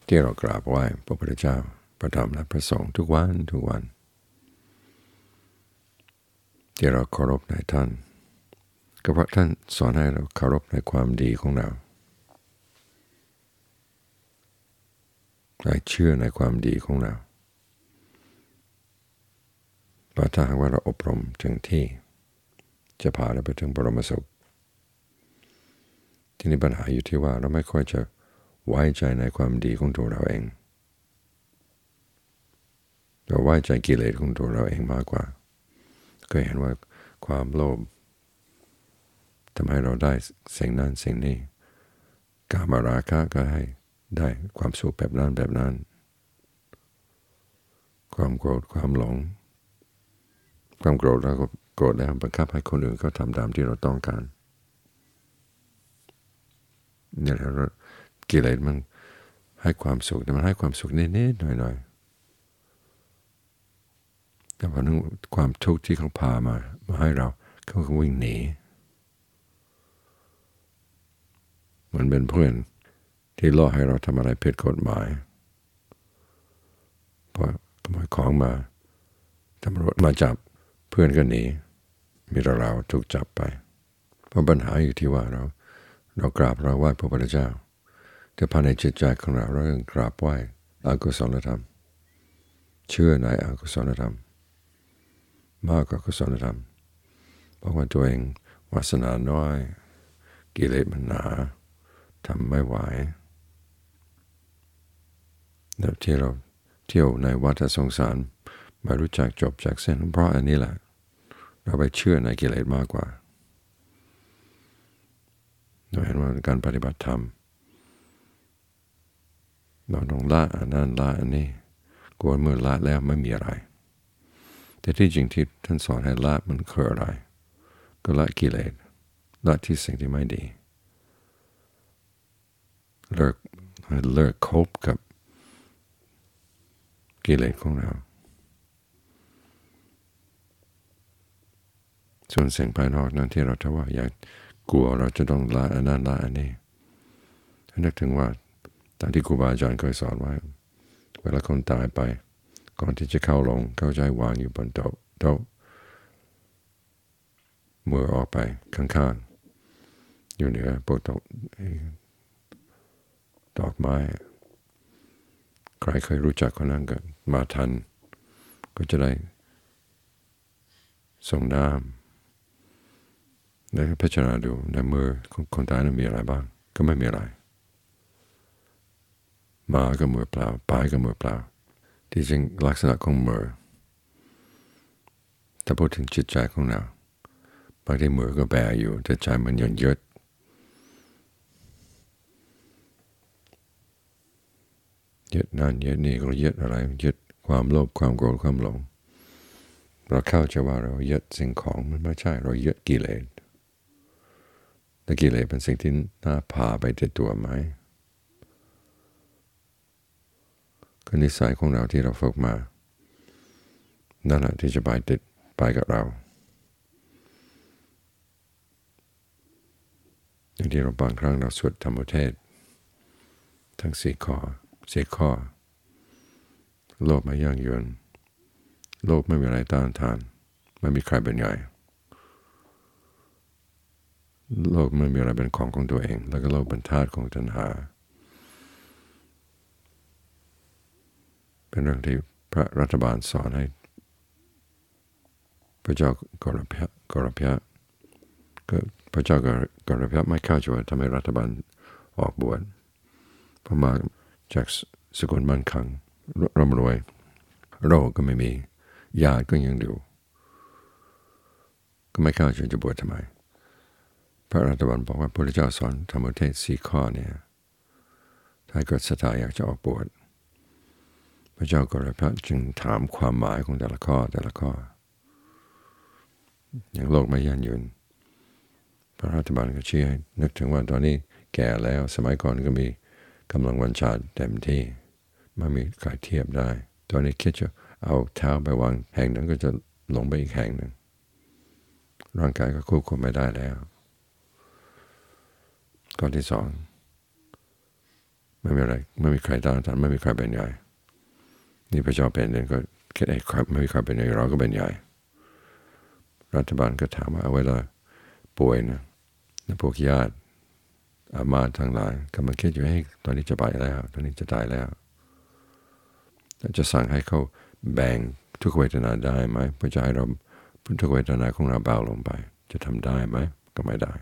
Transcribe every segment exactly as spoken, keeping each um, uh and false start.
ที่เรากราบไหว้พระพุทธเจ้าพระธรรมและพระสงฆ์ทุกวันทุกวันที่เราเคารพในท่านก็เพราะท่านสอนให้เราเคารพในความดีของเราและเชื่อในความดีของเราเพราะถ้าหากว่าเราอบรมถึงที่จะพาเราไปถึงบรมสุขที่นี่ปัญหาอยู่ที่ว่าเราไม่ค่อยจะไว้ใจในความดีของตัวเราเองเราไว้ใจกิเลสของตัวเราเองมากกว่าก็เห็นว่าความโลภทำให้เราได้สิ่งนั้นสิ่งนี้กามราคะก็ให้ได้ความสุขแบบนั้นแบบนั้นความโกรธความหลงความโกรธแล้วก็โกรธแล้วบังคับให้คนอื่นเขาทำตามที่เราต้องการเนี่ยแหละกิเลสมันให้ความสุขแต่มันให้ความสุขนิดๆหน่อยๆแต่พอนึกความทุกข์ที่เขาพามามาให้เราเขาก็วิ่งหนีเหมือนเป็นเพื่อนที่ล่อให้เราทำอะไรผิดกฎหมายพอขโมยของมาตำรวจมาจับเพื่อนก็หนีมีแต่เราถูกจับไปเพราะปัญหาอยู่ที่ว่าเราเรากราบเราไหว้พระพุทธเจ้าแต่ภายในจิตใจของเราเรายังกราบไหว้อกุศลธรรมเชื่อในอกุศลธรรมมากกว่ากุศลธรรมเพราะว่าตัวเองวาสนาน้อยกิเลสมันหนาทำไม่ไหวแล้วที่เราเที่ยวในวัฏสงสารไม่รู้จักจบจากเส้นเพราะอันนี้แหละเราไปเชื่อในกิเลสมากกว่าเราเห็นว่าการปฏิบัติธรรมเราต้องละอันนั้นละอันนี้กลัวเมื่อละแล้วไม่มีอะไรแต่ที่จริงที่ท่านสอนให้ละมันคืออะไรก็ละกิเลสละที่สิ่งที่ไม่ดีเลิกเลิกคบกับกิเลสของเราส่วนสิ่งภายนอกนั้นที่เราถ้าว่าอยากกลัวเราจะต้องละอันนั้นละอันนี้นึกถึงว่าตามที่ครูบาอาจารย์เคยสอนไว้เวลาคนตายไปก่อนที่จะเข้าลงเข้าใจวางอยู่บนโต๊ะโต๊ะมือออกไปข้างๆอยู่เหนือพวกดอกดอกไม้ใครเคยรู้จักคนนั้นก็มาทันก็จะได้ส่งน้ำแล้วก็พิจารณาดูในมือของคนตายนั้นมีอะไรบ้างก็ไม่มีอะไรมาก็มือเปล่าไปก็มือเปล่าที่จริงลักษณะของมือถ้าพูดถึงจิตใจของเราบางทีมือก็แบอยู่แต่ใจมันยังยึดยึดนั่นยึดนี่ก็ยึดอะไรยึดความโลภความโกรธความหลงเราเข้าใจว่าเรายึดสิ่งของมันไม่ใช่เรายึดกิเลสแต่กิเลสเป็นสิ่งที่น่าพาไปติดตัวไหมก็นิสัยของเราที่เราฝึกมานั่นแหละที่จะไปติดไปกับเราอย่างที่เราบางครั้งเราสวดธรรมเทศทั้งสี่ข้อสี่ข้อโลภไม่ยั่งยืนโลภไม่มีอะไรต้านทานไม่มีใครเป็นใหญ่โลภไม่มีอะไรเป็นของของตัวเองแล้วก็โลภเป็นธาตุของตัณหาเป็นเรื่องที่พระรัฐบาลสอนให้พระเจ้ากรพยะกรพยะก็พระเจ้ากรพยะไม่เข้าใจว่าทำไมรัฐบาลออกบวชเพราะมาจากสกุลมั่นคงร่ำรวยโรคก็ไม่มีญาติก็ยังอยู่ก็ไม่เข้าใจจะบวชทำไมพระรัฐบาลบอกว่าพระพุทธเจ้าสอนธรรมเทศสี่ข้อเนี่ยถ้าเกิดศรัทธาอยากจะออกบวชพระเจ้ากรพยะจึงถามความหมายของแต่ละข้อแต่ละข้ออย่างโลกไม่ยั่งยืนพระรัฐบาลก็ชี้ให้นึกถึงว่าตอนนี้แก่แล้วสมัยก่อนก็มีกำลังวัญชาเต็มที่ไม่มีใครเทียบได้ตอนนี้คิดจะเอาเท้าไปวางแห่งนั้นก็จะลงไปอีกแห่งหนึ่งร่างกายก็ควบคุมไม่ได้แล้วข้อที่สองไม่มีอะไรไม่มีใครต้านทานไม่มีใครเป็นใหญ่นี่พระเจ้าเป็นเองก็แค่ไอ้ครับไม่มีใครเป็นใหญ่เราก็เป็นใหญ่รัฐบาลก็ถามว่าเวลาป่วยนะพวกญาติอามาตย์ทั้งหลายกำลังคิดอยู่ให้ตอนนี้จะไปแล้วตอนนี้จะตายแล้วจะสั่งให้เขาแบ่งทุกเวทนาได้ไหมเพื่อจะให้เราทุกเวทนาของเราเบาลงไปจะทำได้ไหมก็ไม่ได้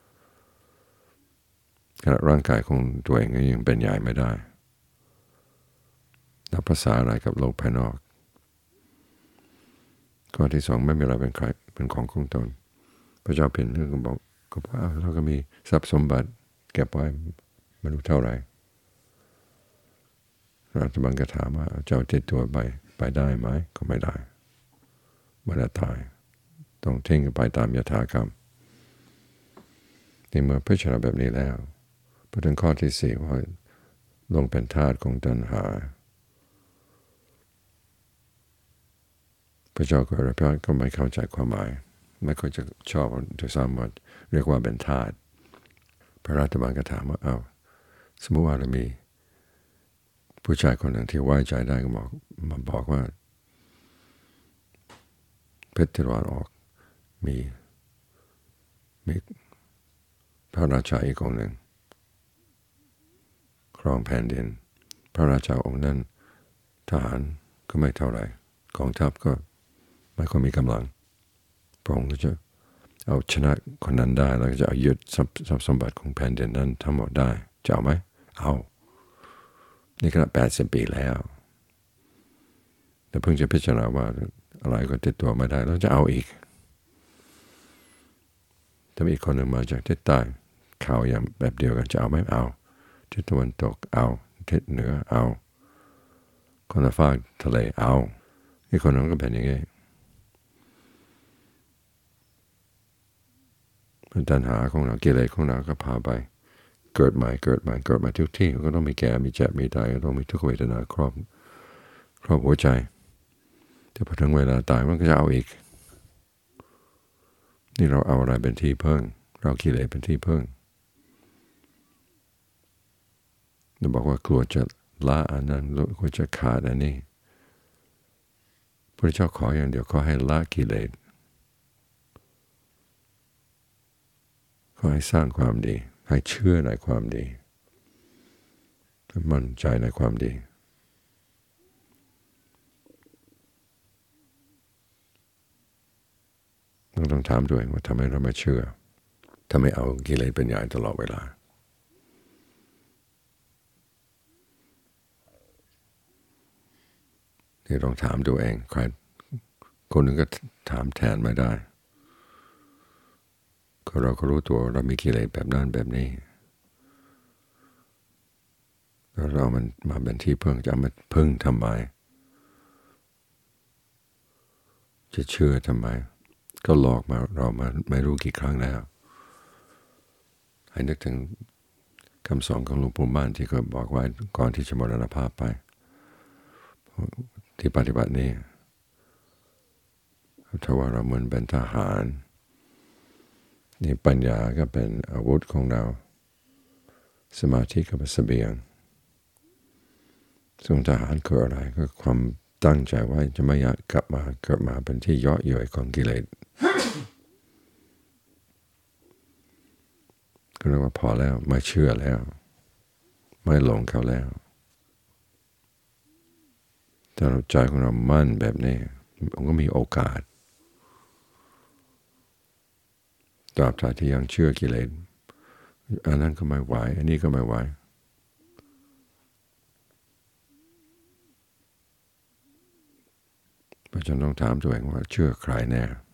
ขณะร่างกายของตัวเองยังเป็นใหญ่ไม่ได้นับภาษาอะไรกับโลกภายนอกข้อที่สองไม่มีอะไรเป็นใครเป็นของของตนพระเจ้าเป็นเรื่องก็บอกก็ว่าเราก็มีทรัพย์สมบัติเก็บไว้ไม่รู้เท่าไหร่รัฐบาลก็ถามว่าเจ้าติดตัวไปไปได้ไหมก็ไม่ได้ไม่ได้ตายต้องทิ้งไปตามยถากรรมในเมื่อพิจารณาแบบนี้แล้วพอถึงข้อที่สี่ว่าลงเป็นทาสของตัณหาพระเจ้าก็พระก็ไม่เข้าใจความหมายไม่ค่อยจะชอบจะสามารถเรียกว่าเป็นทาสพระราชบาลก็ถามว่าอ้าวสมมติว่าเรามีผู้ชายคนหนึ่งที่ไว้ใจได้ก็บอกมาบอกว่าเพชรที่ตะวันออกมีมีพระราชาอีกองหนึ่งครองแผ่นดินพระราชาองค์นั้นทหารก็ไม่เท่าไหร่กองทัพก็ไม่ค่อยมีกำลังพระองค์ก็จะเอาชนะคนนั้นได้แล้วก็จะเอายึดทรัพย์สมบัติของแผ่นดินนั้นทั้งหมดได้จะเอาไหมเอานี่ขนาดแปดสิบปีแล้วแต่เพิ่งจะพิจารณาว่าอะไรก็ติดตัวไม่ได้แล้วจะเอาอีกถ้ามีอีกคนหนึ่งมาจากทิศใต้ข่าวอย่างแบบเดียวกันจะเอาไหมเอาทิศตะวันตกเอาทิศเหนือเอาคนละฝากทะเลเอาอีกคนหนึ่งก็เป็นอย่างนี้ปัญหาของเรากิเลสของเราก็พาไปเกิดใหม่เกิดใหม่เกิดมาทุกที่ก็ต้องมีแก่มีเจ็บมีตายก็ต้องมีทุกเวทนาครอบครอบหัวใจแต่พอถึงเวลาตายมันก็จะเอาอีกนี่เราเอาอะไรเป็นที่พึ่งเรากิเลสเป็นที่พึ่งเราบอกว่ากลัวจะละอันนั้นกลัวจะขาดอันนี้พระเจ้าขออย่างเดียวขอให้ละกิเลสขอให้สร้างความดีให้เชื่อในความดีมั่นใจในความดีเราต้องถามตัวเองว่าทำไมเราไม่เชื่อทำไมเอากิเลสเป็นใหญ่ตลอดเวลาที่ต้องถามตัวเองใครคนหนึ่งก็ถามแทนไม่ได้ก็เราก็รู้ตัวเรามีกิเลสแบบนั้นแบบนี้แล้วเรามันมาเป็นที่พึ่งจะมาพึ่งทำไมจะเชื่อทำไมก็หลอกมาเรามาไม่รู้กี่ครั้งแล้วให้นึกถึงคำสอนของหลวงปู่มั่นที่เขาบอกไว้ก่อนที่จะมรณภาพไปที่ปฏิบัตินี้ถ้าว่าเราเหมือนเป็นทหารนี่ปัญญาก็เป็นอาวุธของเราสมาธิก็เป็นเสบียงส่วนทหารคืออะไรก็ความตั้งใจไว้จะไม่อยากกลับมาเกิดมาเป็นที่เยาะเย้ยของกิเลสก็เรียกว่าพอแล้วไม่เชื่อแล้วไม่หลงเขาแล้วถ้าเราใจของเรามั่นแบบนี้มันก็มีโอกาสตราบใดที่ยังเชื่อกิเลสอันนั้นก็ไม่ไหวอันนี้ก็ไม่ไหวเพราะฉะนั้นต้องถามตัวเองว่าเชื่อใครแน่